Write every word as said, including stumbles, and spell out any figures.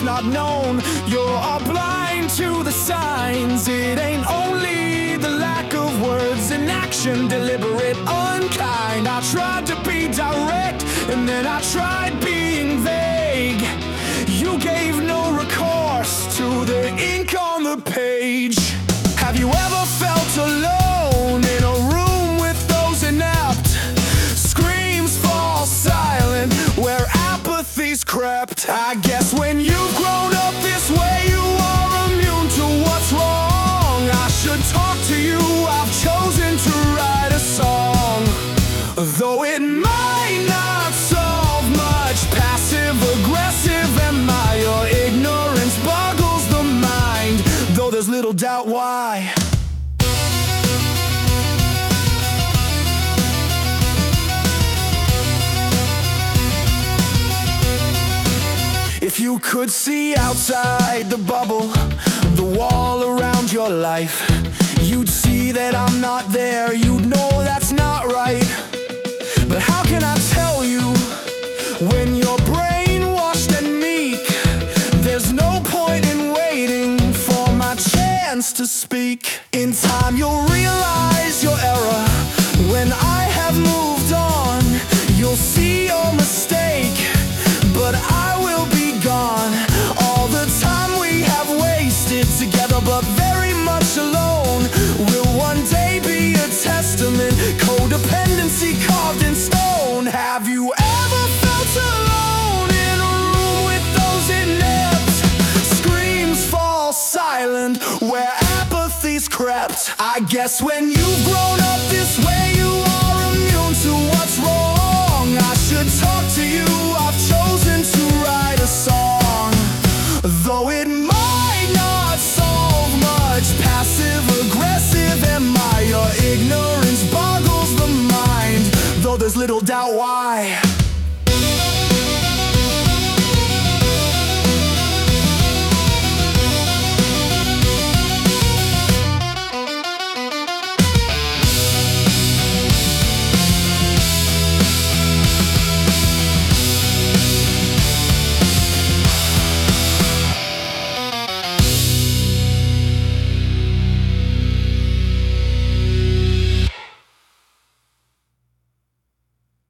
not known. You're blind to the signs. It ain't only the lack of words in action, deliberate, unkind. I tried to be direct, and then I tried being vague. You gave no recourse to the ink on the page. Have you ever felt alone in a room with those inept? Screams fall silent where apathy's crept. I guess when you've grown up this way, you are immune to what's wrong. I should talk to you, I've chosen to write a song. Though it might not solve much, passive-aggressive am I. Your ignorance boggles the mind, though there's little doubt why. If you could see outside the bubble, the wall around your life, you'd see that I'm not there. You'd know that's not right. But how can I tell you when you're brainwashed and meek? There's no point in waiting for my chance to speak. In time you'll realize your error. When I have moved on, you'll see your mistake, but I will be gone. All the time we have wasted together, but very much alone, will one day be a testament. Codependency carved in stone. Have you ever felt alone in a room with those inept? Screams fall silent where apathy's crept. I guess when you've grown up this way, you are immune to what's wrong. I should talk to you, I've chosen to write a song. Though it might not solve much, passive-aggressive am I. Your ignorance boggles the mind, though there's little doubt why.